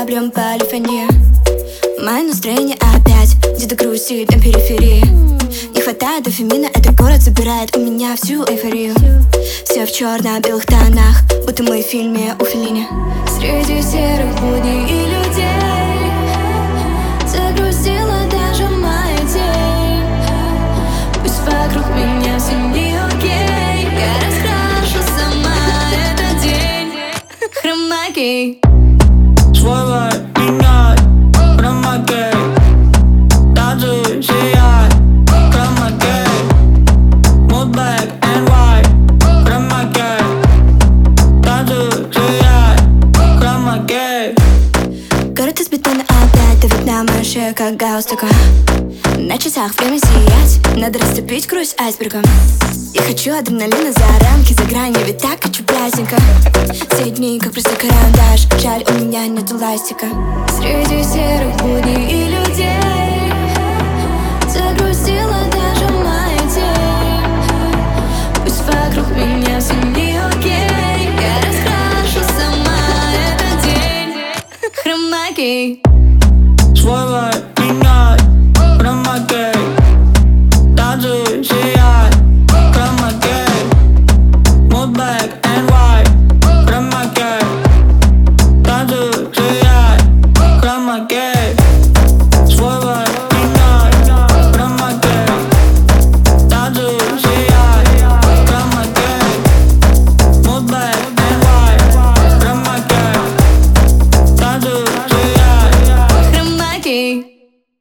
декабрем полифония. Мое настроение опять где-то грустит на периферии. Не хватает дофамина, этот город забирает у меня всю эйфорию. Все в черно-белых тонах, будто мы в фильме у Феллини. Среди серых будней и людей загрузила даже моя тень. Пусть вокруг меня все не окей, я раскрашу сама этот день. Хромакей. Свой вайб меняй, хромакей. Танцы сияй, хромакей. Mood black and white, хромакей. Танцы сияй, хромакей. Город из бетона опять давит на мою шею, как галстуком. На часах время сиять, надо расцепить круиз айсбергом. Я хочу адреналина за рамки, за грани, ведь так хочу праздника. Все дни, как просто карандаш, жаль, у меня нету ластика. Среди серых будней и людей